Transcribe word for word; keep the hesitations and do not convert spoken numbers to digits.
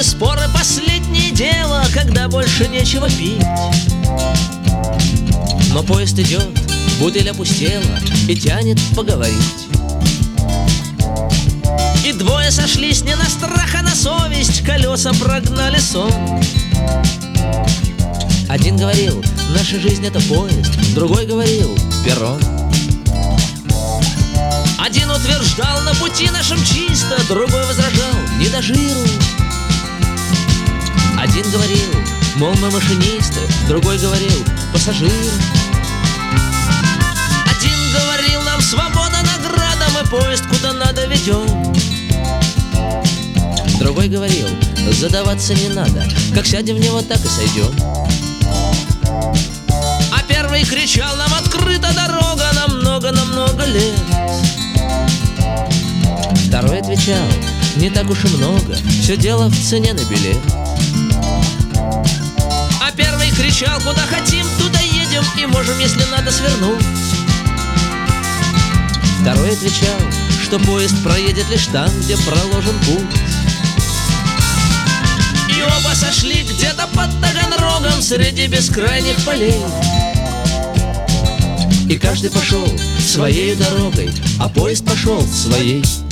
споры — последнее дело, когда больше нечего пить. Но поезд идет, бутыль опустела и тянет поговорить. И двое сошлись не на страх, а на совесть, колеса прогнали сон. Один говорил: наша жизнь — это поезд. Другой говорил: перрон. Один утверждал: на пути нашем чисто. Другой возражал: не до жиру. Один говорил: мол, мы машинисты. Другой говорил: пассажиры. Один говорил: нам свобода награда, мы поезд куда надо ведем. Другой говорил: задаваться не надо, как сядем в него, так и сойдем. А первый кричал: нам открыта дорога на много-намного лет. Второй отвечал: не так уж и много, все дело в цене на билет. А первый кричал: куда хотим, туда едем, и можем, если надо, свернуть. Второй отвечал, что поезд проедет лишь там, где проложен путь. И оба сошли где-то под Таганрогом среди бескрайних полей. И каждый пошел своей дорогой, а поезд пошел своей.